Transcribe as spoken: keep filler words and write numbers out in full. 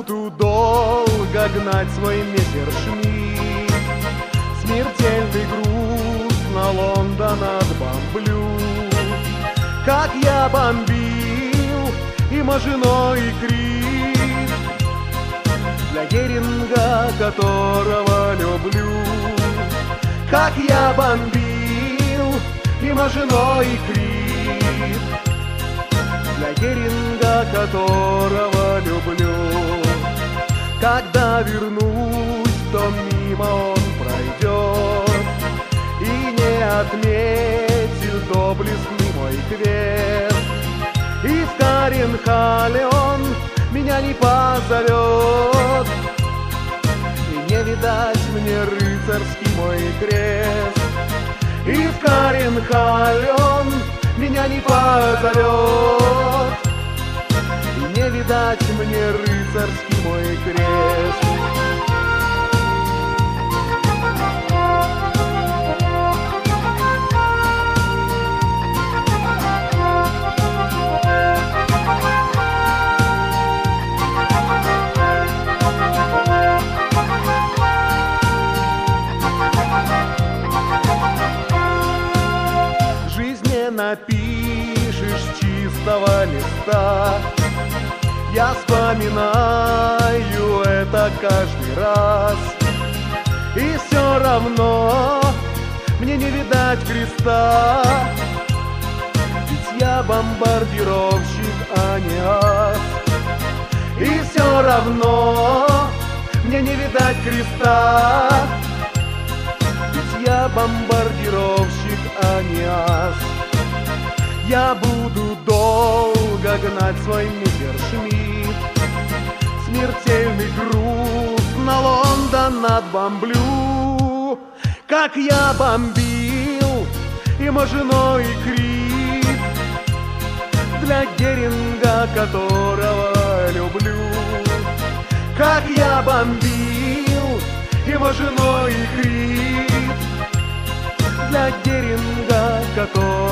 буду долго гнать свой мессершмитт. Смертельный груз на Лондон отбомблю. Как я бомбил и Мажино, и Крит, для Геринга, которого люблю. Как я бомбил и Мажино, и Крит, для Геринга, которого люблю. Когда вернусь, то мимо он пройдет и не отметит доблестный мой крест. И в Каренхале он меня не позовет, и не видать мне рыцарский мой крест. И в Каренхале он меня не позовет, и не видать мне рыцарский мой крест. Напишешь чистого листа, я вспоминаю это каждый раз. И все равно мне не видать креста, ведь я бомбардировщик, а не ас. И все равно мне не видать креста, ведь я бомбардировщик, а не ас. Я буду долго гнать свой мессершмитт. Смертельный груз на Лондон отбомблю. Как я бомбил и Мажино, и Крит, для Геринга, которого люблю. Как я бомбил и Мажино, и Крит, для Геринга, которого